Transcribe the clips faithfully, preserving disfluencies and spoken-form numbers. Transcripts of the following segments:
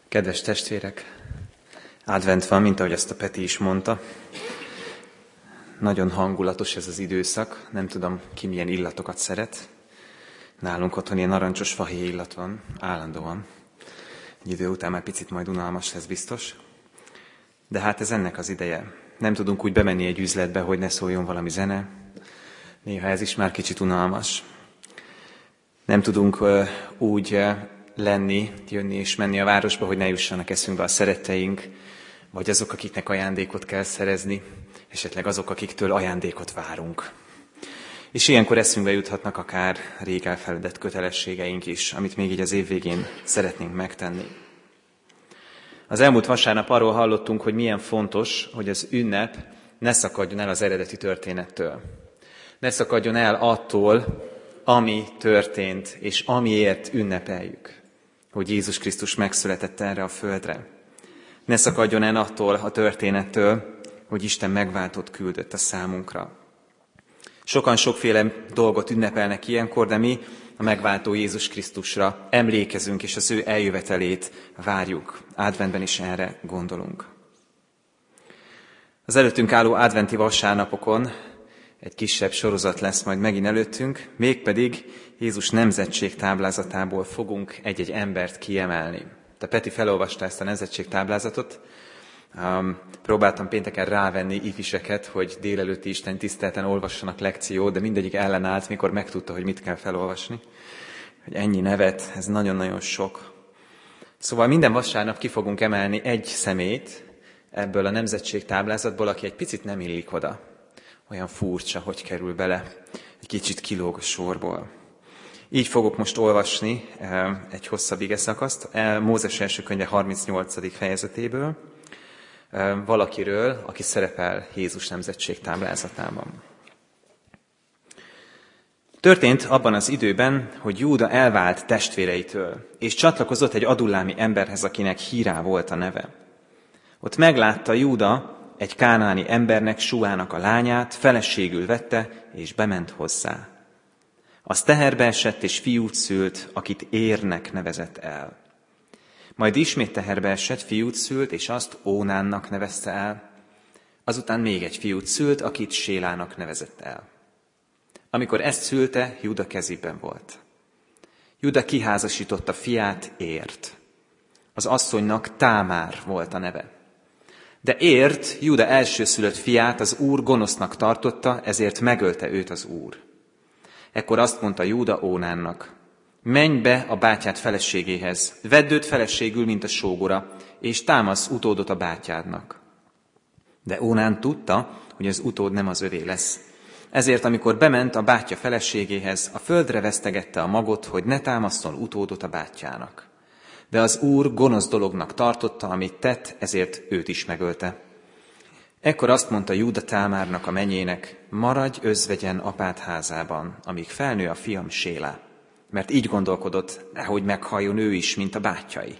Kedves testvérek, advent van, mint ahogy azt a Peti is mondta. Nagyon hangulatos ez az időszak, nem tudom, ki milyen illatokat szeret. Nálunk otthon ilyen narancsos fahéj illat van, állandóan. Egy idő után már picit majd unalmas lesz biztos. De hát ez ennek az ideje. Nem tudunk úgy bemenni egy üzletbe, hogy ne szóljon valami zene. Néha ez is már kicsit unalmas. Nem tudunk uh, úgy uh, lenni, jönni és menni a városba, hogy ne jussanak eszünkbe a szeretteink, vagy azok, akiknek ajándékot kell szerezni, esetleg azok, akiktől ajándékot várunk. És ilyenkor eszünkbe juthatnak akár rég elfeledett kötelességeink is, amit még így az év végén szeretnénk megtenni. Az elmúlt vasárnap arról hallottunk, hogy milyen fontos, hogy az ünnep ne szakadjon el az eredeti történettől. Ne szakadjon el attól, ami történt, és amiért ünnepeljük, hogy Jézus Krisztus megszületett erre a földre. Ne szakadjon el attól a történettől, hogy Isten megváltót küldött a számunkra. Sokan sokféle dolgot ünnepelnek ilyenkor, de mi a megváltó Jézus Krisztusra emlékezünk, és az ő eljövetelét várjuk. Adventben is erre gondolunk. Az előttünk álló adventi vasárnapokon egy kisebb sorozat lesz majd megint előttünk, mégpedig Jézus nemzetség táblázatából fogunk egy-egy embert kiemelni. Te Peti felolvasta ezt a nemzetség táblázatot. Um, próbáltam pénteken rávenni ifiseket, hogy délelőtti Isten tiszteleten olvassanak lekciót, de mindegyik ellenállt, mikor megtudta, hogy mit kell felolvasni. Hogy ennyi nevet, ez nagyon-nagyon sok. Szóval minden vasárnap ki fogunk emelni egy szemét ebből a nemzetség táblázatból, aki egy picit nem illik oda. Olyan furcsa, hogy kerül bele, egy kicsit kilóg a sorból. Így fogok most olvasni egy hosszabb igeszakaszt, Mózes első könyve harmincnyolcadik fejezetéből, valakiről, aki szerepel Jézus nemzetség táblázatában. Történt abban az időben, hogy Júda elvált testvéreitől, és csatlakozott egy adullámi emberhez, akinek Hírá volt a neve. Ott meglátta Júda egy kánaáni embernek, Suának a lányát, feleségül vette, és bement hozzá. Az teherbe esett, és fiút szült, akit Érnek nevezett el. Majd ismét teherbe esett, fiút szült, és azt Ónánnak nevezte el. Azután még egy fiút szült, akit Sélának nevezett el. Amikor ezt szülte, Júda kezében volt. Júda kiházasította fiát, Ért. Az asszonynak Támár volt a neve. De Ért, Júda elsőszülött fiát az Úr gonosznak tartotta, ezért megölte őt az Úr. Ekkor azt mondta Júda Ónánnak: menj be a bátyád feleségéhez, vedd őt feleségül, mint a sógora, és támasz utódot a bátyádnak. De Ónán tudta, hogy az utód nem az övé lesz. Ezért, amikor bement a bátyja feleségéhez, a földre vesztegette a magot, hogy ne támaszol utódot a bátyjának. De az Úr gonosz dolognak tartotta, amit tett, ezért őt is megölte. Ekkor azt mondta Júda Támárnak, a menyének: maradj özvegyen apád házában, amíg felnő a fiam Sélá. Mert így gondolkodott, nehogy meghalljon ő is, mint a bátyjai.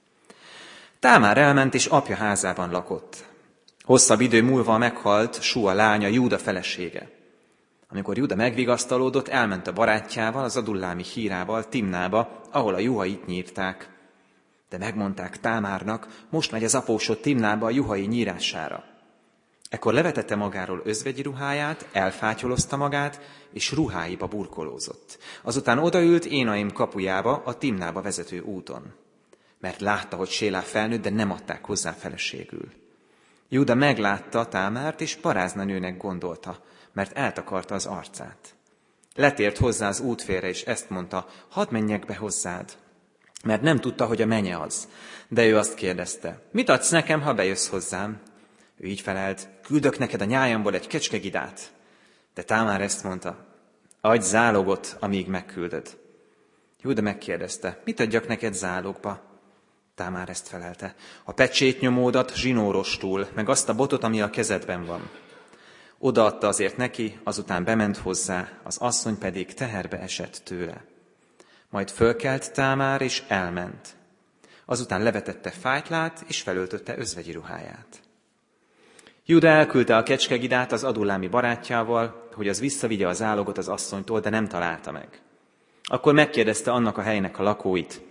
Támár elment, és apja házában lakott. Hosszabb idő múlva meghalt Súa lánya, Júda felesége. Amikor Júda megvigasztalódott, elment a barátjával, az adullámi Hírával Timnába, ahol a juhait nyírták. De megmondták Támárnak: most megy az apósod Timnába a juhai nyírására. Ekkor levetette magáról özvegyi ruháját, elfátyolozta magát, és ruháiba burkolózott. Azután odaült Énaim kapujába, a Timnába vezető úton. Mert látta, hogy Sélá felnőtt, de nem adták hozzá feleségül. Júda meglátta Támárt, és paráznanőnek gondolta, mert eltakarta az arcát. Letért hozzá az útfélre, és ezt mondta: hadd menjek be hozzád. Mert nem tudta, hogy a menye az. De ő azt kérdezte: mit adsz nekem, ha bejössz hozzám? Ő így felelt: küldök neked a nyájamból egy kecskegidát. De Támár ezt mondta: adj zálogot, amíg megküldöd. Júda megkérdezte: mit adjak neked zálogba? Támár ezt felelte: a pecsétnyomódat zsinórostul, meg azt a botot, ami a kezedben van. Odaadta azért neki, azután bement hozzá, az asszony pedig teherbe esett tőle. Majd fölkelt Támár, és elment. Azután levetette fátylát, és felöltötte özvegyi ruháját. Júda elküldte a kecskegidát az adullámi barátjával, hogy az visszavigye az zálogot az asszonytól, de nem találta meg. Akkor megkérdezte annak a helynek a lakóit: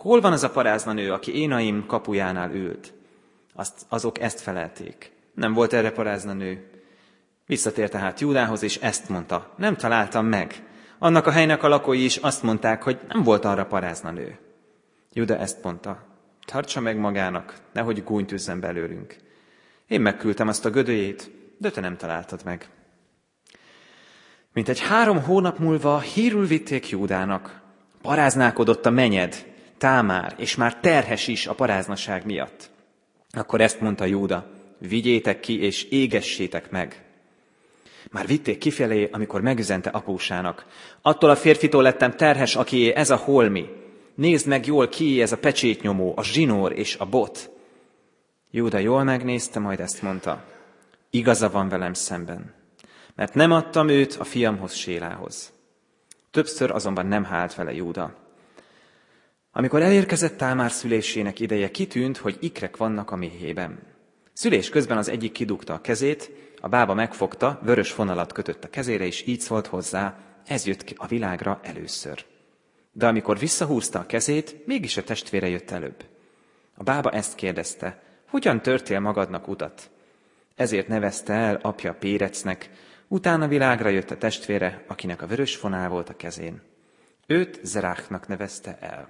Hol van az a parázna nő, aki Énaim kapujánál ült? Azt, azok ezt felelték. Nem volt erre parázna nő. Visszatért tehát Júdához, és ezt mondta. Nem találtam meg. Annak a helynek a lakói is azt mondták, hogy nem volt arra parázna nő. Júda ezt mondta. Tartsa meg magának, nehogy gúnyt üzzen belőlünk. Én megküldtem azt a gödöjét, de te nem találtad meg. Mint egy három hónap múlva hírül vitték Júdának. Paráználkodott a menyed, Támár, és már terhes is a paráznaság miatt. Akkor ezt mondta Júda, vigyétek ki, és égessétek meg. Már vitték kifelé, amikor megüzente apósának. Attól a férfitól lettem terhes, akié ez a holmi. Nézd meg jól, kié ez a pecsétnyomó, a zsinór és a bot. Júda jól megnézte, majd ezt mondta. Igaza van velem szemben, mert nem adtam őt a fiamhoz, Sélához. Többször azonban nem hált vele Júda. Amikor elérkezett Támár szülésének ideje, kitűnt, hogy ikrek vannak a méhében. Szülés közben az egyik kidugta a kezét, a bába megfogta, vörös fonalat kötött a kezére, és így szólt hozzá, ez jött ki a világra először. De amikor visszahúzta a kezét, mégis a testvére jött előbb. A bába ezt kérdezte, hogyan törtél magadnak utat? Ezért nevezte el apja Pérecnek, utána világra jött a testvére, akinek a vörös fonál volt a kezén. Őt Zeráchnak nevezte el.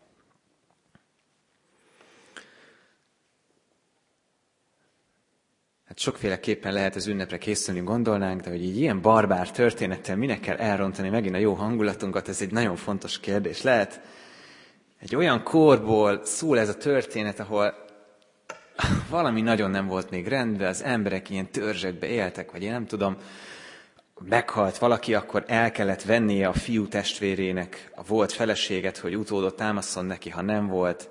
Hát sokféleképpen lehet az ünnepre készülni, gondolnánk, de hogy így ilyen barbár történettel minek kell elrontani megint a jó hangulatunkat, ez egy nagyon fontos kérdés. Lehet egy olyan korból szól ez a történet, ahol valami nagyon nem volt még rendben, az emberek ilyen törzsekbe éltek, vagy én nem tudom, meghalt valaki, akkor el kellett vennie a fiú testvérének a volt feleséget, hogy utódot támaszon neki, ha nem volt.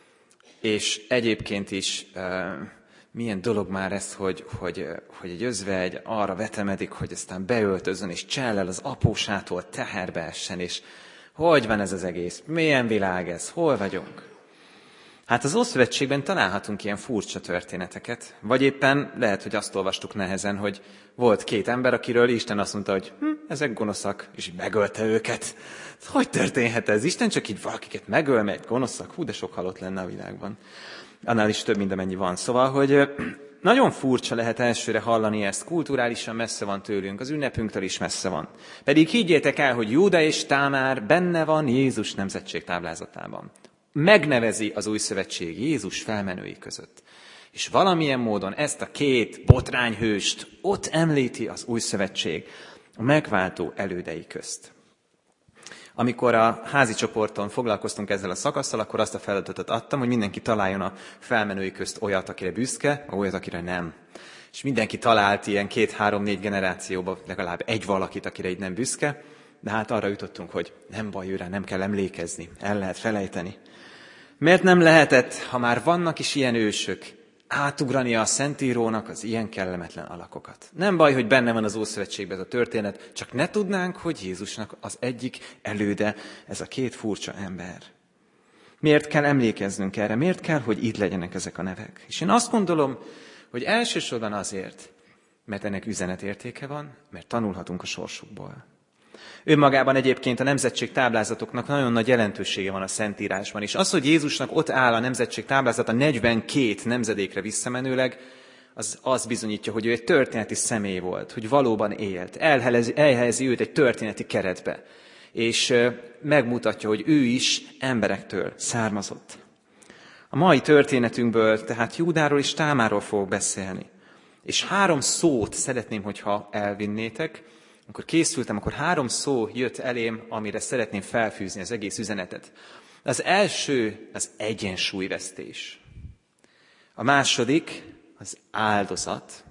És egyébként is milyen dolog már ez, hogy, hogy, hogy egy özvegy arra vetemedik, hogy aztán beöltözön, és csellel az apósától teherbe essen, és hogy van ez az egész? Milyen világ ez? Hol vagyunk? Hát az Ószövetségben találhatunk ilyen furcsa történeteket, vagy éppen lehet, hogy azt olvastuk nehezen, hogy volt két ember, akiről Isten azt mondta, hogy hm, ezek gonoszak, és így megölte őket. Hogy történhet ez? Isten csak így valakiket megöl, mert gonoszak, hú, de sok halott lenne a világban. Annál is több, mint amennyi van. Szóval, hogy nagyon furcsa lehet elsőre hallani ezt, kulturálisan messze van tőlünk, az ünnepünktől is messze van. Pedig higgyétek el, hogy Júda és Támár benne van Jézus nemzetség táblázatában. Megnevezi az új szövetség Jézus felmenői között. És valamilyen módon ezt a két botrányhőst ott említi az új szövetség a megváltó elődei közt. Amikor a házi csoporton foglalkoztunk ezzel a szakasszal, akkor azt a feladatot adtam, hogy mindenki találjon a felmenői közt olyat, akire büszke, olyat, akire nem. És mindenki talált ilyen két-három-négy generációban legalább egy valakit, akire így nem büszke, de hát arra jutottunk, hogy nem baj, őre nem kell emlékezni, el lehet felejteni. Miért nem lehetett, ha már vannak is ilyen ősök, átugrania a Szentírónak az ilyen kellemetlen alakokat? Nem baj, hogy benne van az Ószövetségben ez a történet, csak ne tudnánk, hogy Jézusnak az egyik előde ez a két furcsa ember. Miért kell emlékeznünk erre? Miért kell, hogy itt legyenek ezek a nevek? És én azt gondolom, hogy elsősorban azért, mert ennek üzenetértéke van, mert tanulhatunk a sorsukból. Önmagában egyébként a nemzetség táblázatoknak nagyon nagy jelentősége van a Szentírásban, és az, hogy Jézusnak ott áll a nemzetség táblázata negyvenkét nemzedékre visszamenőleg, az, az bizonyítja, hogy ő egy történeti személy volt, hogy valóban élt, elhelyezi, elhelyezi őt egy történeti keretbe, és megmutatja, hogy ő is emberektől származott. A mai történetünkből tehát Júdáról és Támárról fogok beszélni, és három szót szeretném, hogyha elvinnétek. Amikor készültem, akkor három szó jött elém, amire szeretném felfűzni az egész üzenetet. Az első az egyensúlyvesztés. A második az áldozat.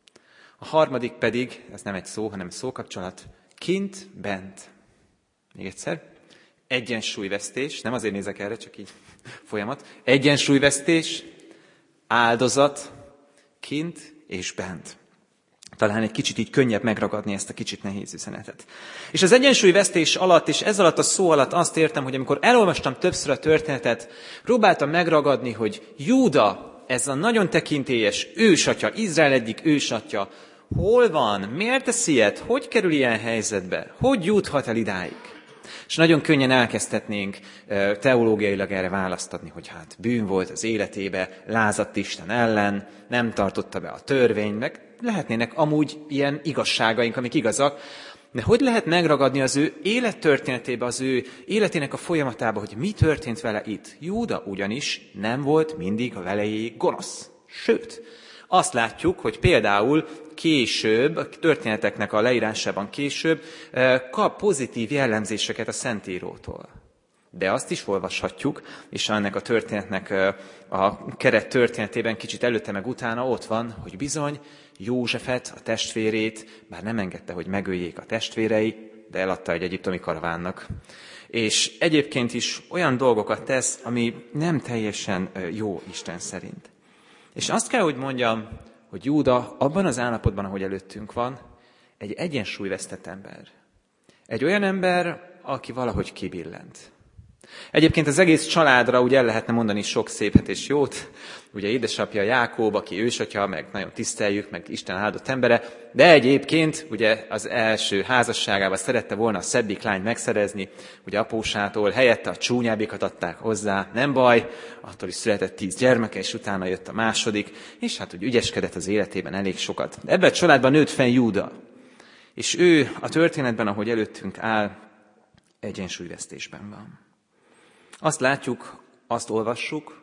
A harmadik pedig, ez nem egy szó, hanem szókapcsolat, kint, bent. Még egyszer. Egyensúlyvesztés, nem azért nézek erre, csak így folyamat. Egyensúlyvesztés, áldozat, kint és bent. Talán egy kicsit így könnyebb megragadni ezt a kicsit nehéz üzenetet. És az egyensúlyvesztés alatt, és ez alatt a szó alatt azt értem, hogy amikor elolvastam többször a történetet, próbáltam megragadni, hogy Júda, ez a nagyon tekintélyes ősatya, Izrael egyik ősatya, hol van, miért tesz ilyet, hogy kerül ilyen helyzetbe, hogy juthat el idáig. És nagyon könnyen elkezdhetnénk teológiailag erre választatni, hogy hát bűn volt az életébe, lázadt Isten ellen, nem tartotta be a törvényt, meg lehetnének amúgy ilyen igazságaink, amik igazak, de hogy lehet megragadni az ő élettörténetébe, az ő életének a folyamatába, hogy mi történt vele itt? Júda ugyanis nem volt mindig a velejéig gonosz. Sőt, azt látjuk, hogy például később, a történeteknek a leírásában később kap pozitív jellemzéseket a Szentírótól. De azt is olvashatjuk, és ennek a történetnek a keret történetében kicsit előtte meg utána ott van, hogy bizony Józsefet, a testvérét, bár nem engedte, hogy megöljék a testvérei, de eladta egy egyiptomi karavánnak. És egyébként is olyan dolgokat tesz, ami nem teljesen jó Isten szerint. És azt kell, hogy mondjam, hogy Júda abban az állapotban, ahogy előttünk van, egy egyensúlyvesztett ember. Egy olyan ember, aki valahogy kibillent. Egyébként az egész családra úgy el lehetne mondani sok szépet és jót. Ugye édesapja Jákob, aki ősatya, meg nagyon tiszteljük, meg Isten áldott embere, de egyébként ugye az első házasságában szerette volna a szebbik lányt megszerezni, ugye apósától, helyette a csúnyábbikat adták hozzá, nem baj, attól is született tíz gyermeke, és utána jött a második, és hát úgy ügyeskedett az életében elég sokat. Ebben a családban nőtt fel Júda, és ő a történetben, ahogy előttünk áll, egyensúlyvesztésben van. Azt látjuk, azt olvassuk,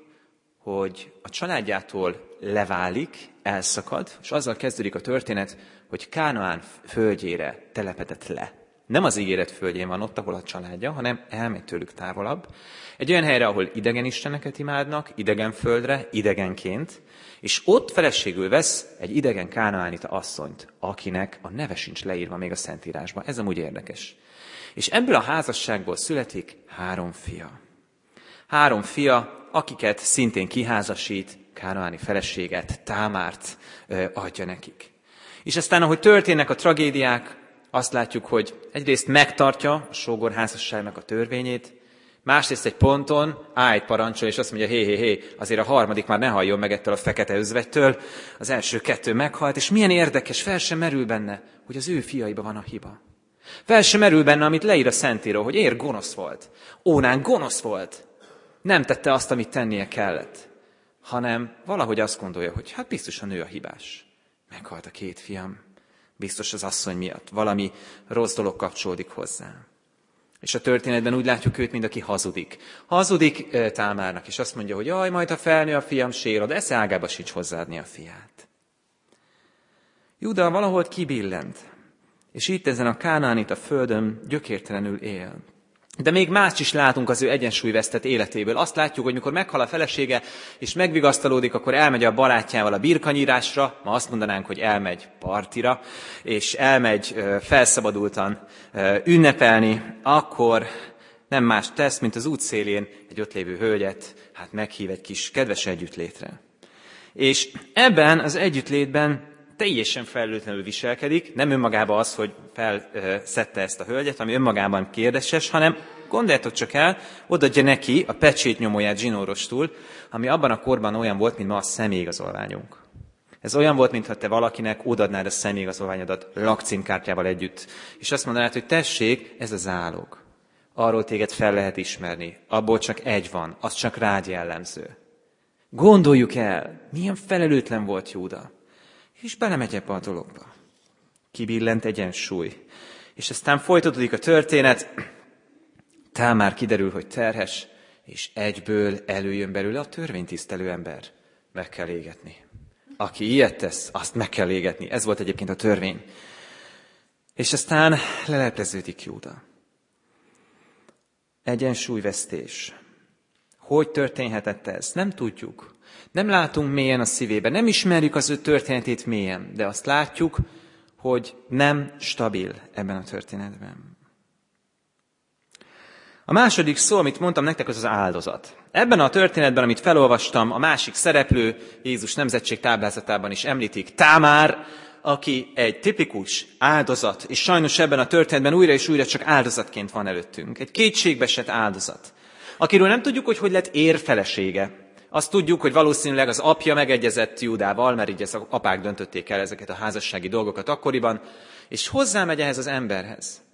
hogy a családjától leválik, elszakad, és azzal kezdődik a történet, hogy Kánaán földjére telepedett le. Nem az ígéret földjén van ott, ahol a családja, hanem elmegy tőlük távolabb. Egy olyan helyre, ahol idegen isteneket imádnak, idegen földre, idegenként, és ott feleségül vesz egy idegen kánaánita asszonyt, akinek a neve sincs leírva még a Szentírásban. Ez amúgy érdekes. És ebből a házasságból születik három fia. Három fia, akiket szintén kiházasít, kánaáni feleséget, Támárt ö, adja nekik. És aztán, ahogy történnek a tragédiák, azt látjuk, hogy egyrészt megtartja a sógorházasságnak a törvényét, másrészt egy ponton állj parancsol, és azt mondja, hé, hé, hé, azért a harmadik már ne halljon meg ettől a fekete özvegytől, az első kettő meghalt, és milyen érdekes, fel sem merül benne, hogy az ő fiaiba van a hiba. Fel sem merül benne, amit leír a Szentíró, hogy ér gonosz volt. Ónán gonosz volt. Nem tette azt, amit tennie kellett, hanem valahogy azt gondolja, hogy hát biztosan ő a hibás. Meghalt a két fiam, biztos az asszony miatt, valami rossz dolog kapcsolódik hozzá. És a történetben úgy látjuk őt, mint aki hazudik. Hazudik Támárnak, és azt mondja, hogy jaj, majd ha felnő a fiam, sérod, de esze ágába sincs hozzáadni a fiát. Júda valahol kibillent, és itt ezen a kánaánita földön gyökértelenül él. De még más is látunk az ő egyensúlyvesztett életéből. Azt látjuk, hogy mikor meghal a felesége, és megvigasztalódik, akkor elmegy a barátjával a birkanyírásra, ma azt mondanánk, hogy elmegy partira, és elmegy felszabadultan ünnepelni, akkor nem más tesz, mint az útszélén egy ott lévő hölgyet, hát meghív egy kis kedves együttlétre. És ebben az együttlétben teljesen felelőtlenül viselkedik, nem önmagában az, hogy felszedte ezt a hölgyet, ami önmagában kérdéses, hanem gondoljátok csak el, odaadja neki a pecsétnyomóját zsinórostul, ami abban a korban olyan volt, mint ma a személyigazolványunk. Ez olyan volt, mintha te valakinek odaadnád a személyigazolványodat lakcímkártyával együtt, és azt mondanád, hogy tessék, ez a zálog. Arról téged fel lehet ismerni, abból csak egy van, az csak rád jellemző. Gondoljuk el, milyen felelőtlen volt Júda. És belemegy ebbe a dologba. Kibillent egyensúly. És aztán folytatódik a történet, Támár kiderül, hogy terhes, és egyből előjön belőle a törvénytisztelő ember. Meg kell égetni. Aki ilyet tesz, azt meg kell égetni. Ez volt egyébként a törvény. És aztán lelepleződik Júda. Egyensúlyvesztés. Hogy történhetett ez? Nem tudjuk. Nem látunk mélyen a szívébe, nem ismerjük az ő történetét mélyen, de azt látjuk, hogy nem stabil ebben a történetben. A második szó, amit mondtam nektek, az az áldozat. Ebben a történetben, amit felolvastam, a másik szereplő, Jézus nemzetség táblázatában is említik, Támár, aki egy tipikus áldozat, és sajnos ebben a történetben újra és újra csak áldozatként van előttünk. Egy kétségbeesett áldozat, akiről nem tudjuk, hogy hogy lett érfelesége. Azt tudjuk, hogy valószínűleg az apja megegyezett Júdával, mert így az apák döntötték el ezeket a házassági dolgokat akkoriban, és hozzámegy ehhez az emberhez.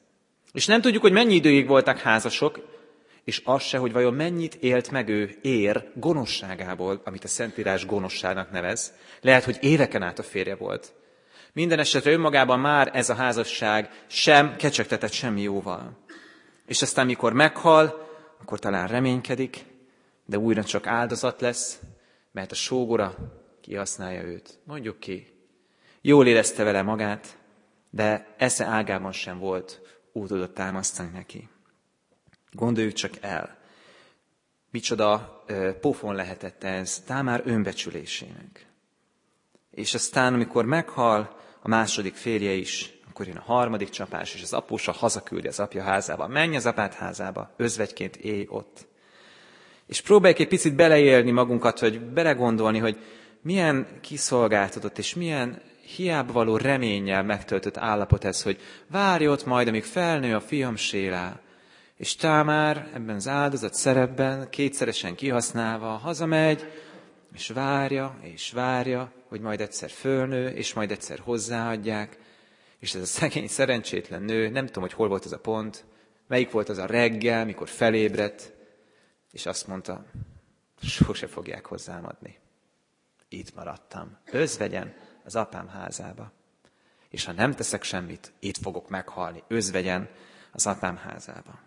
És nem tudjuk, hogy mennyi időig voltak házasok, és az se, hogy vajon mennyit élt meg ő ér gonoszságából, amit a Szentírás gonoszságnak nevez. Lehet, hogy éveken át a férje volt. Minden esetre önmagában már ez a házasság sem kecsegtetett semmi jóval. És aztán, mikor meghal, akkor talán reménykedik, de újra csak áldozat lesz, mert a sógora kihasználja őt. Mondjuk ki. Jól érezte vele magát, de esze ágában sem volt, úgy tudott támasztani neki. Gondoljuk csak el, micsoda ö, pofon lehetett ez Támár önbecsülésének. És aztán, amikor meghal a második férje is, akkor jön a harmadik csapás, és az apósa hazaküldi az apja házába. Menj az apád házába, özvegyként élj ott. És próbáljuk egy picit beleélni magunkat, hogy belegondolni, hogy milyen kiszolgáltatott, és milyen hiába való reménnyel megtöltött állapot ez, hogy várj ott majd, amíg felnő a fiam Sélá. És Támár ebben az áldozat szerepben kétszeresen kihasználva hazamegy, és várja, és várja, hogy majd egyszer fölnő, és majd egyszer hozzáadják. És ez a szegény, szerencsétlen nő, nem tudom, hogy hol volt ez a pont, melyik volt az a reggel, mikor felébredt, és azt mondta, sose fogják hozzám adni. Itt maradtam, özvegyen az apám házába. És ha nem teszek semmit, itt fogok meghalni, özvegyen az apám házába.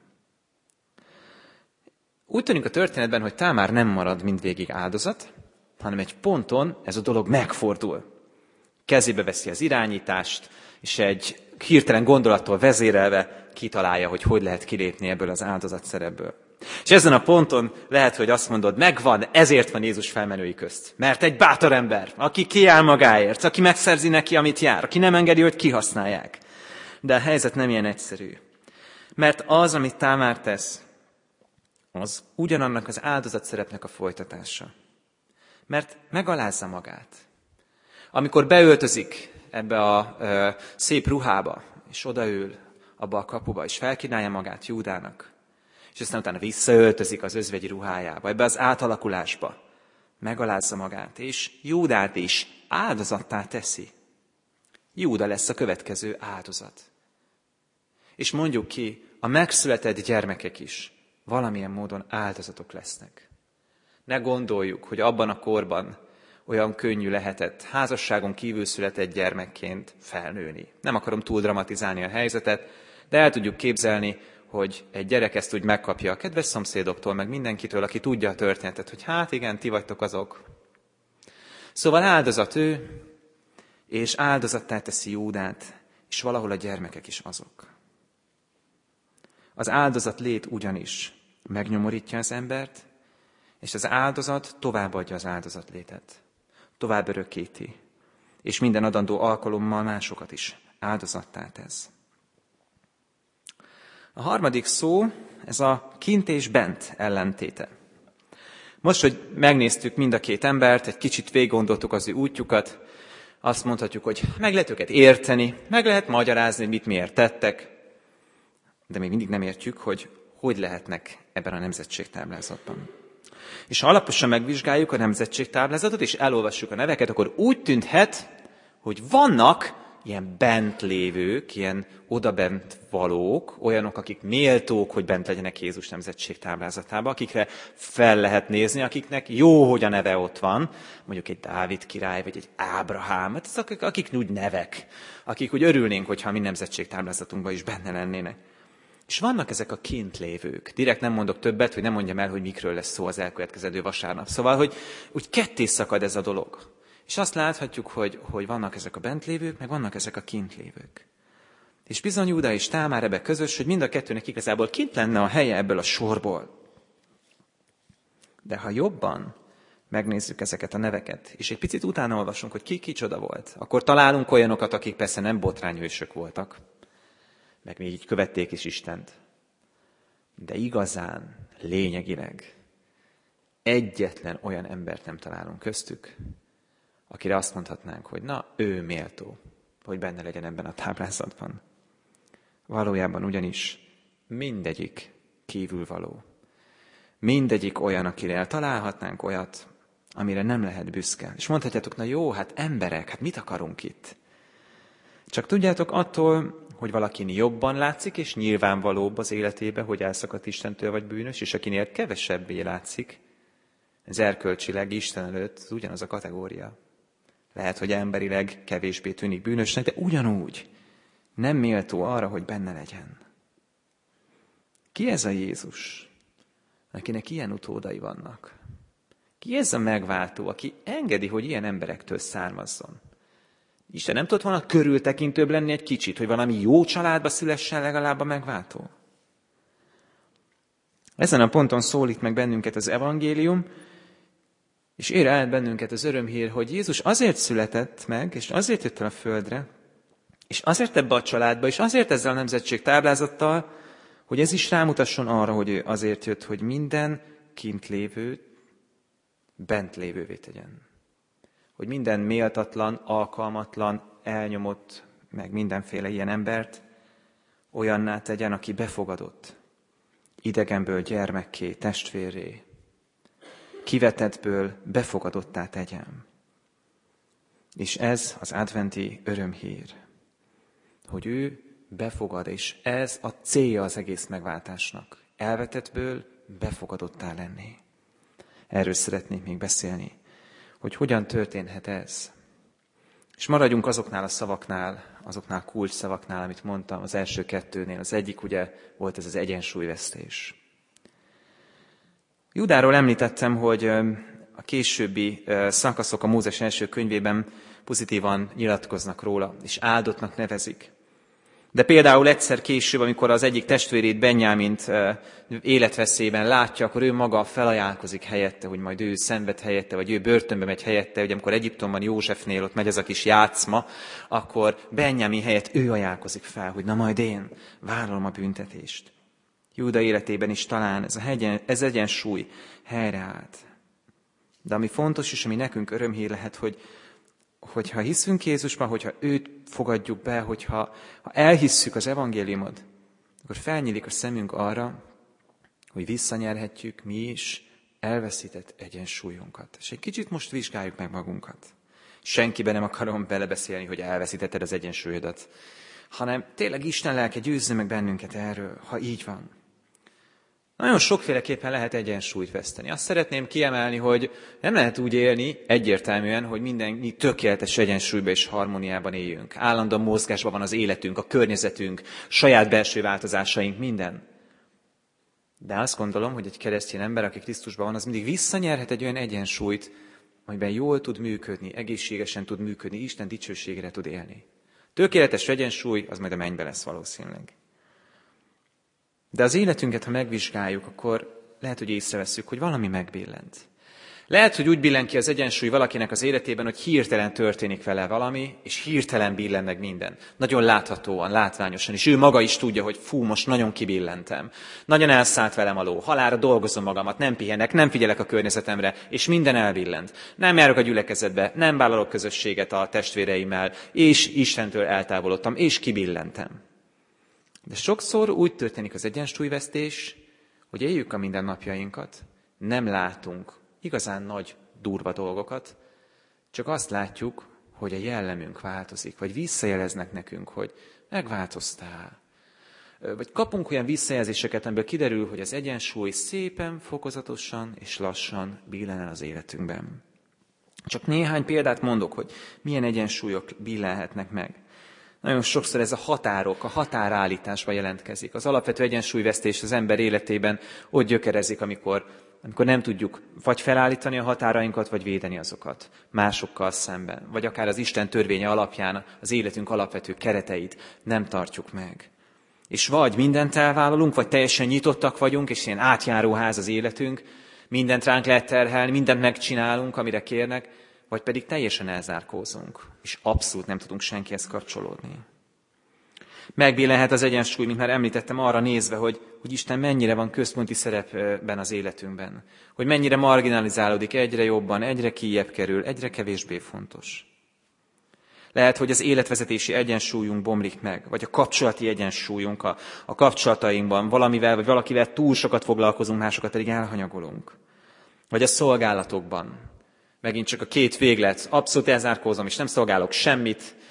Úgy tűnik a történetben, hogy Támár nem marad mindvégig áldozat, hanem egy ponton ez a dolog megfordul. Kezébe veszi az irányítást, és egy hirtelen gondolattól vezérelve kitalálja, hogy hogy lehet kilépni ebből az áldozatszerepből. És ezen a ponton lehet, hogy azt mondod, megvan, ezért van Jézus felmenői közt. Mert egy bátor ember, aki kiáll magáért, aki megszerzi neki, amit jár, aki nem engedi, hogy kihasználják. De a helyzet nem ilyen egyszerű. Mert az, amit Támár tesz, az ugyanannak az áldozatszerepnek a folytatása. Mert megalázza magát. Amikor beöltözik ebbe a ö, szép ruhába, és odaül abba a kapuba, és felkínálja magát Júdának, és aztán utána visszaöltözik az özvegyi ruhájába, ebbe az átalakulásba, megalázza magát, és Júdát is áldozattá teszi. Júda lesz a következő áldozat. És mondjuk ki, a megszületett gyermekek is valamilyen módon áldozatok lesznek. Ne gondoljuk, hogy abban a korban olyan könnyű lehetett házasságon kívül született gyermekként felnőni. Nem akarom túl dramatizálni a helyzetet, de el tudjuk képzelni, hogy egy gyerek ezt úgy megkapja a kedves szomszédoktól, meg mindenkitől, aki tudja a történetet, hogy hát igen, ti vagytok azok. Szóval áldozat ő, és áldozattá teszi Júdát, és valahol a gyermekek is azok. Az áldozat lét ugyanis megnyomorítja az embert, és az áldozat továbbadja az áldozatlétet. Tovább örökíti, és minden adandó alkalommal másokat is áldozattá tesz. A harmadik szó, ez a kint és bent ellentéte. Most, hogy megnéztük mind a két embert, egy kicsit végiggondoltuk az ő útjukat, azt mondhatjuk, hogy meg lehet őket érteni, meg lehet magyarázni, mit miért tettek, de még mindig nem értjük, hogy hogy lehetnek ebben a nemzetségtáblázatban. És ha alaposan megvizsgáljuk a nemzetségtáblázatot, és elolvassuk a neveket, akkor úgy tűnhet, hogy vannak ilyen bent lévők, ilyen odabent valók, olyanok, akik méltók, hogy bent legyenek Jézus nemzetségtáblázatában, akikre fel lehet nézni, akiknek jó, hogy a neve ott van, mondjuk egy Dávid király, vagy egy Ábrahám, hát azok, akik úgy nevek, akik úgy örülnénk, hogyha a mi nemzetségtáblázatunkban is benne lennének. És vannak ezek a kint lévők. Direkt nem mondok többet, hogy nem mondjam el, hogy mikről lesz szó az elkövetkezendő vasárnap. Szóval, hogy úgy ketté szakad ez a dolog. És azt láthatjuk, hogy, hogy vannak ezek a bent lévők, meg vannak ezek a kint lévők. És bizony Júda és Támár ebbe közös, hogy mind a kettőnek igazából kint lenne a helye ebből a sorból. De ha jobban megnézzük ezeket a neveket, és egy picit utána olvasunk, hogy ki kicsoda volt, akkor találunk olyanokat, akik persze nem botrányhősök voltak, meg még így követték is Istent. De igazán, lényegileg egyetlen olyan embert nem találunk köztük, akire azt mondhatnánk, hogy na, ő méltó, hogy benne legyen ebben a táblázatban. Valójában ugyanis mindegyik kívülvaló. Mindegyik olyan, akire találhatnánk olyat, amire nem lehet büszke. És mondhatjátok, na jó, hát emberek, hát mit akarunk itt? Csak tudjátok, attól, hogy valakin jobban látszik, és nyilvánvalóbb az életében, hogy elszakadt Istentől vagy bűnös, és akinél kevesebbé látszik, ez erkölcsileg Isten előtt ugyanaz a kategória. Lehet, hogy emberileg kevésbé tűnik bűnösnek, de ugyanúgy nem méltó arra, hogy benne legyen. Ki ez a Jézus, akinek ilyen utódai vannak? Ki ez a megváltó, aki engedi, hogy ilyen emberektől származzon? Isten nem tudott volna körültekintőbb lenni egy kicsit, hogy valami jó családba szülessen legalább a megváltó? Ezen a ponton szólít meg bennünket az evangélium, és ér el bennünket az örömhír, hogy Jézus azért született meg, és azért jött el a földre, és azért ebbe a családba, és azért ezzel a nemzetség táblázattal, hogy ez is rámutasson arra, hogy ő azért jött, hogy minden kint lévőt bent lévővé tegyen. Hogy minden méltatlan, alkalmatlan, elnyomott, meg mindenféle ilyen embert olyanná tegyen, aki befogadott, idegenből gyermekké, testvérré, kivetettből befogadottá tegyen. És ez az adventi örömhír, hogy ő befogad, és ez a célja az egész megváltásnak. Elvetettből befogadottá lenni. Erről szeretnék még beszélni, hogy hogyan történhet ez. És maradjunk azoknál a szavaknál, azoknál kulcs szavaknál, amit mondtam az első kettőnél. Az egyik ugye volt ez az egyensúlyvesztés. Júdáról említettem, hogy a későbbi szakaszok a Mózes első könyvében pozitívan nyilatkoznak róla, és áldottnak nevezik. De például egyszer később, amikor az egyik testvérét, Benjámint életveszélyben látja, akkor ő maga felajánlkozik helyette, hogy majd ő szenved helyette, vagy ő börtönbe megy helyette, hogy amikor Egyiptomban Józsefnél ott megy ez a kis játszma, akkor Benjámin helyett ő ajánlkozik fel, hogy na majd én vállalom a büntetést. Júda életében is talán ez, a hegyen, ez egyensúly helyreállt. De ami fontos, és ami nekünk örömhír lehet, hogy hogyha hiszünk Jézusban, hogyha őt fogadjuk be, hogyha ha elhisszük az evangéliumot, akkor felnyílik a szemünk arra, hogy visszanyerhetjük mi is elveszített egyensúlyunkat. És egy kicsit most vizsgáljuk meg magunkat. Senkiben nem akarom belebeszélni, hogy elveszítetted az egyensúlyodat, hanem tényleg Isten lelke győzze meg bennünket erről, ha így van. Nagyon sokféleképpen lehet egyensúlyt veszteni. Azt szeretném kiemelni, hogy nem lehet úgy élni egyértelműen, hogy mindenki tökéletes egyensúlyban és harmóniában éljünk. Állandóan mozgásban van az életünk, a környezetünk, saját belső változásaink, minden. De azt gondolom, hogy egy keresztény ember, aki Krisztusban van, az mindig visszanyerhet egy olyan egyensúlyt, amiben jól tud működni, egészségesen tud működni, Isten dicsőségére tud élni. Tökéletes egyensúly, az majd a mennybe lesz valószínűleg. De az életünket, ha megvizsgáljuk, akkor lehet, hogy észrevesszük, hogy valami megbillent. Lehet, hogy úgy billen ki az egyensúly valakinek az életében, hogy hirtelen történik vele valami, és hirtelen billen meg minden. Nagyon láthatóan, látványosan, és ő maga is tudja, hogy fú, most nagyon kibillentem. Nagyon elszállt velem a ló, halálra dolgozom magamat, nem pihenek, nem figyelek a környezetemre, és minden elbillent. Nem járok a gyülekezetbe, nem vállalok közösséget a testvéreimmel, és Istentől eltávolodtam, és kibillentem. De sokszor úgy történik az egyensúlyvesztés, hogy éljük a mindennapjainkat, nem látunk igazán nagy, durva dolgokat, csak azt látjuk, hogy a jellemünk változik, vagy visszajeleznek nekünk, hogy megváltoztál. Vagy kapunk olyan visszajelzéseket, amiből kiderül, hogy az egyensúly szépen, fokozatosan és lassan billen el az életünkben. Csak néhány példát mondok, hogy milyen egyensúlyok billenhetnek meg. Nagyon sokszor ez a határok, a határállításban jelentkezik. Az alapvető egyensúlyvesztés az ember életében ott gyökerezik, amikor, amikor nem tudjuk vagy felállítani a határainkat, vagy védeni azokat másokkal szemben. Vagy akár az Isten törvénye alapján az életünk alapvető kereteit nem tartjuk meg. És vagy mindent elvállalunk, vagy teljesen nyitottak vagyunk, és ilyen átjáró ház az életünk, mindent ránk lehet terhelni, mindent megcsinálunk, amire kérnek, vagy pedig teljesen elzárkózunk, és abszolút nem tudunk senkihez kapcsolódni. Megbillenhet az egyensúly, mint már említettem, arra nézve, hogy, hogy Isten mennyire van központi szerepben az életünkben, hogy mennyire marginalizálódik egyre jobban, egyre kijjebb kerül, egyre kevésbé fontos. Lehet, hogy az életvezetési egyensúlyunk bomlik meg, vagy a kapcsolati egyensúlyunk a, a kapcsolatainkban valamivel, vagy valakivel túl sokat foglalkozunk, másokat pedig elhanyagolunk. Vagy a szolgálatokban. Megint csak a két véglet, abszolút elzárkózom, és nem szolgálok semmit,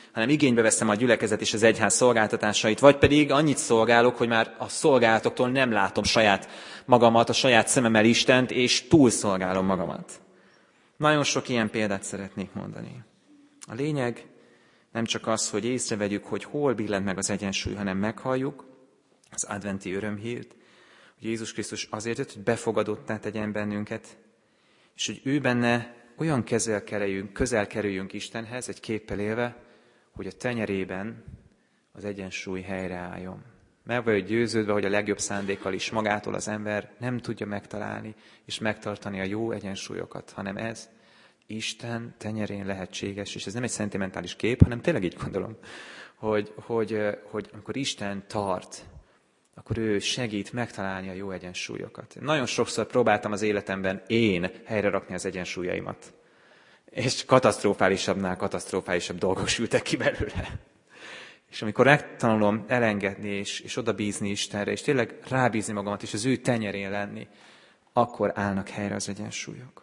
hanem igénybe veszem a gyülekezet és az egyház szolgáltatásait, vagy pedig annyit szolgálok, hogy már a szolgálatoktól nem látom saját magamat, a saját szememmel Istent, és túlszolgálom magamat. Nagyon sok ilyen példát szeretnék mondani. A lényeg nem csak az, hogy észrevegyük, hogy hol billent meg az egyensúly, hanem meghalljuk az adventi örömhírt, hogy Jézus Krisztus azért jött, hogy befogadottá tegyen bennünket, és hogy ő benne olyan közel kerüljünk, közel kerüljünk Istenhez, egy képpel élve, hogy a tenyerében az egyensúly helyreálljon. Meg vagyok győződve, hogy a legjobb szándékkal is magától az ember nem tudja megtalálni és megtartani a jó egyensúlyokat, hanem ez Isten tenyerén lehetséges, és ez nem egy szentimentális kép, hanem tényleg így gondolom, hogy, hogy, hogy amikor Isten tart, akkor ő segít megtalálni a jó egyensúlyokat. Nagyon sokszor próbáltam az életemben én helyre rakni az egyensúlyaimat. És katasztrofálisabbnál katasztrofálisabb dolgok sültek ki belőle. És amikor megtanulom elengedni, és, és oda bízni Istenre, és tényleg rábízni magamat, és az ő tenyerén lenni, akkor állnak helyre az egyensúlyok.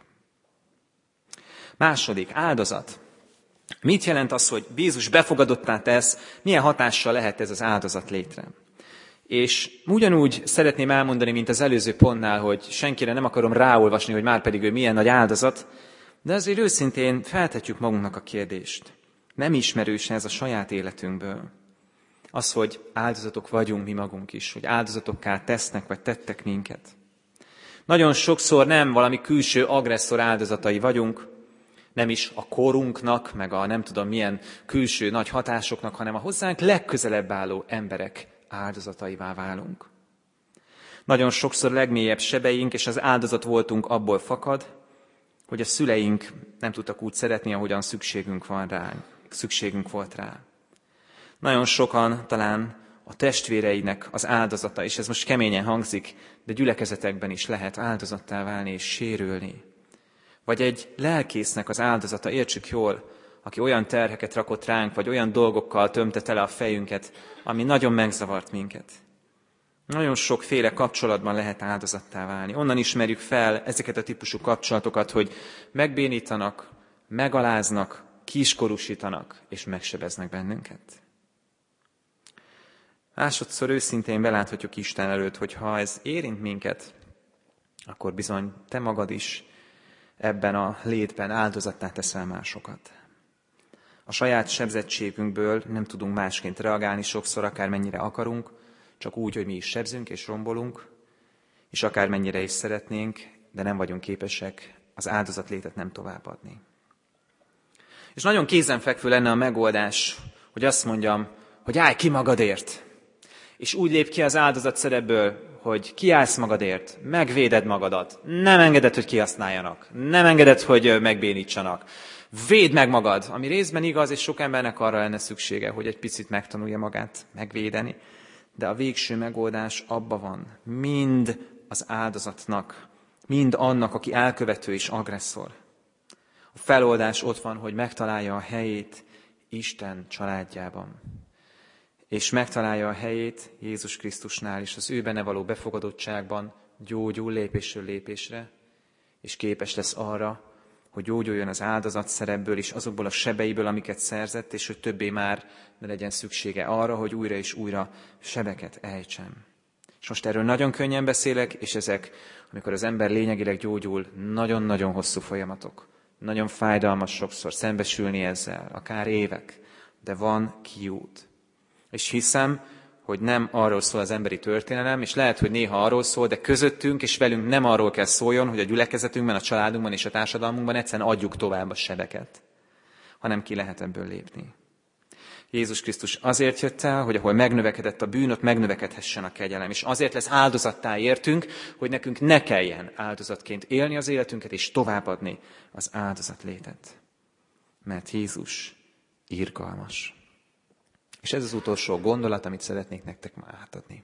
Második, áldozat. Mit jelent az, hogy Jézus befogadottá tesz, milyen hatással lehet ez az áldozat létre? És ugyanúgy szeretném elmondani, mint az előző pontnál, hogy senkire nem akarom ráolvasni, hogy már pedig ő milyen nagy áldozat, de azért őszintén feltetjük magunknak a kérdést. Nem ismerős ez a saját életünkből. Az, hogy áldozatok vagyunk mi magunk is, hogy áldozatokká tesznek, vagy tettek minket. Nagyon sokszor nem valami külső agresszor áldozatai vagyunk, nem is a korunknak, meg a nem tudom milyen külső nagy hatásoknak, hanem a hozzánk legközelebb álló emberek áldozataivá válunk. Nagyon sokszor legmélyebb sebeink és az áldozat voltunk abból fakad, hogy a szüleink nem tudtak úgy szeretni, ahogyan szükségünk van rá, szükségünk volt rá. Nagyon sokan talán a testvéreinek az áldozata, és ez most keményen hangzik, de gyülekezetekben is lehet áldozattá válni és sérülni. Vagy egy lelkésznek az áldozata, értsük jól, aki olyan terheket rakott ránk, vagy olyan dolgokkal tömte tele a fejünket, ami nagyon megzavart minket. Nagyon sokféle kapcsolatban lehet áldozattá válni. Onnan ismerjük fel ezeket a típusú kapcsolatokat, hogy megbénítanak, megaláznak, kiskorúsítanak, és megsebeznek bennünket. Másodszor őszintén beláthatjuk Isten előtt, hogy ha ez érint minket, akkor bizony te magad is ebben a létben áldozattá teszel másokat. A saját sebzettségünkből nem tudunk másként reagálni sokszor, akármennyire akarunk, csak úgy, hogy mi is sebzünk és rombolunk, és akármennyire is szeretnénk, de nem vagyunk képesek az áldozatlétet nem továbbadni. És nagyon kézenfekvő lenne a megoldás, hogy azt mondjam, hogy állj ki magadért, és úgy lép ki az áldozat szerepből, hogy kiállsz magadért, megvéded magadat, nem engeded, hogy kihasználjanak, nem engeded, hogy megbénítsanak. Védd meg magad, ami részben igaz, és sok embernek arra lenne szüksége, hogy egy picit megtanulja magát megvédeni. De a végső megoldás abban van, mind az áldozatnak, mind annak, aki elkövető és agresszor. A feloldás ott van, hogy megtalálja a helyét Isten családjában. És megtalálja a helyét Jézus Krisztusnál is, az ő benne való befogadottságban gyógyul lépésről lépésre, és képes lesz arra, hogy gyógyuljon az áldozat szerepből és azokból a sebeiből, amiket szerzett, és hogy többé már ne legyen szüksége arra, hogy újra és újra sebeket ejtsen. És most erről nagyon könnyen beszélek, és ezek, amikor az ember lényegileg gyógyul, nagyon-nagyon hosszú folyamatok. Nagyon fájdalmas sokszor szembesülni ezzel, akár évek, de van kiút. És hiszem, hogy nem arról szól az emberi történelem, és lehet, hogy néha arról szól, de közöttünk és velünk nem arról kell szóljon, hogy a gyülekezetünkben, a családunkban és a társadalmunkban egyszerűen adjuk tovább a sebeket, hanem ki lehet ebből lépni. Jézus Krisztus azért jött el, hogy ahol megnövekedett a bűn, ott megnövekedhessen a kegyelem, és azért lesz áldozattá értünk, hogy nekünk ne kelljen áldozatként élni az életünket, és továbbadni az áldozatlétet. Mert Jézus irgalmas. És ez az utolsó gondolat, amit szeretnék nektek már átadni.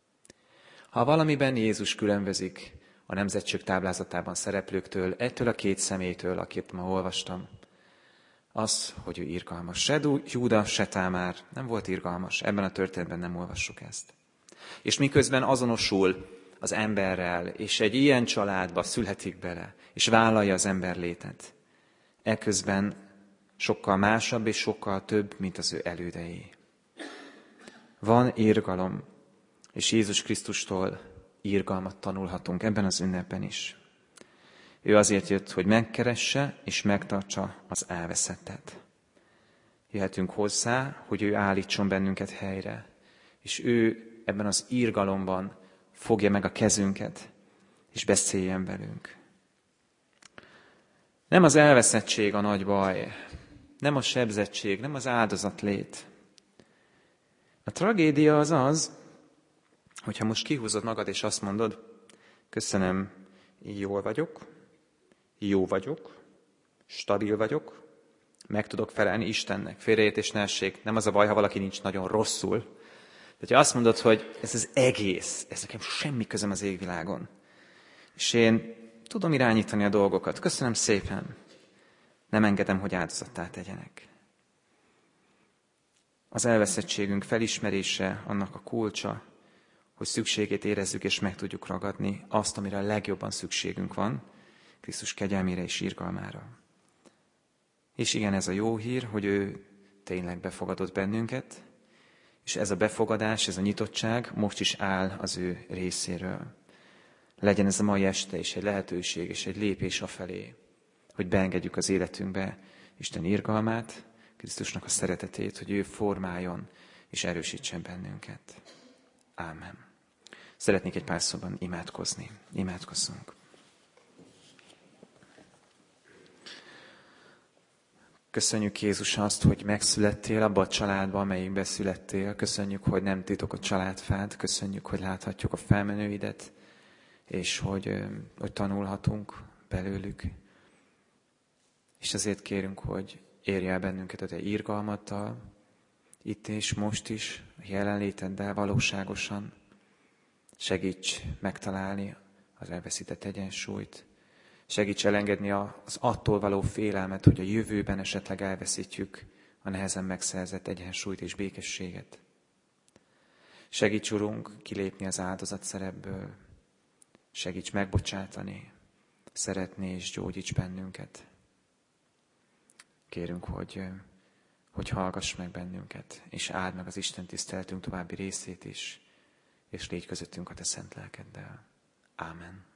Ha valamiben Jézus különbözik a nemzetség táblázatában szereplőktől, ettől a két személytől, akit ma olvastam, az, hogy ő irgalmas. Se Júda, se Támár nem volt irgalmas. Ebben a történetben nem olvassuk ezt. És miközben azonosul az emberrel, és egy ilyen családba születik bele, és vállalja az emberlétet, ekközben sokkal másabb és sokkal több, mint az ő elődei. Van irgalom, és Jézus Krisztustól irgalmat tanulhatunk ebben az ünnepben is. Ő azért jött, hogy megkeresse és megtartsa az elveszettet. Jöhetünk hozzá, hogy ő állítson bennünket helyre, és ő ebben az irgalomban fogja meg a kezünket, és beszéljen velünk. Nem az elveszettség a nagy baj, nem a sebzettség, nem az áldozatlét. A tragédia az az, hogyha most kihúzod magad, és azt mondod, köszönöm, jól vagyok, jó vagyok, stabil vagyok, meg tudok felelni Istennek. Félreértés ne essék, nem az a baj, ha valaki nincs nagyon rosszul. De hogyha azt mondod, hogy ez az egész, ez nekem semmi közöm az égvilágon, és én tudom irányítani a dolgokat, köszönöm szépen, nem engedem, hogy áldozattá tegyenek. Az elveszettségünk felismerése annak a kulcsa, hogy szükségét érezzük és meg tudjuk ragadni azt, amire a legjobban szükségünk van, Krisztus kegyelmére és irgalmára. És igen, ez a jó hír, hogy ő tényleg befogadott bennünket, és ez a befogadás, ez a nyitottság most is áll az ő részéről. Legyen ez a mai este is egy lehetőség és egy lépés afelé, hogy beengedjük az életünkbe Isten irgalmát, Krisztusnak a szeretetét, hogy ő formáljon és erősítsen bennünket. Ámen. Szeretnék egy pár szóban imádkozni. Imádkozzunk. Köszönjük Jézus azt, hogy megszülettél abba a családba, amelyikben születtél. Köszönjük, hogy nem titok a családfád. Köszönjük, hogy láthatjuk a felmenőidet, és hogy, hogy tanulhatunk belőlük. És azért kérünk, hogy érj el bennünket a te irgalmattal, itt és most is, a jelenléteddel valóságosan. Segíts megtalálni az elveszített egyensúlyt. Segíts elengedni az attól való félelmet, hogy a jövőben esetleg elveszítjük a nehezen megszerzett egyensúlyt és békességet. Segíts, Urunk, kilépni az áldozatszerepből. Segíts megbocsátani, szeretni és gyógyíts bennünket. Kérünk, hogy, hogy hallgass meg bennünket, és áld meg az Isten tiszteletünk további részét is, és légy közöttünk a te szent lelkeddel. Ámen.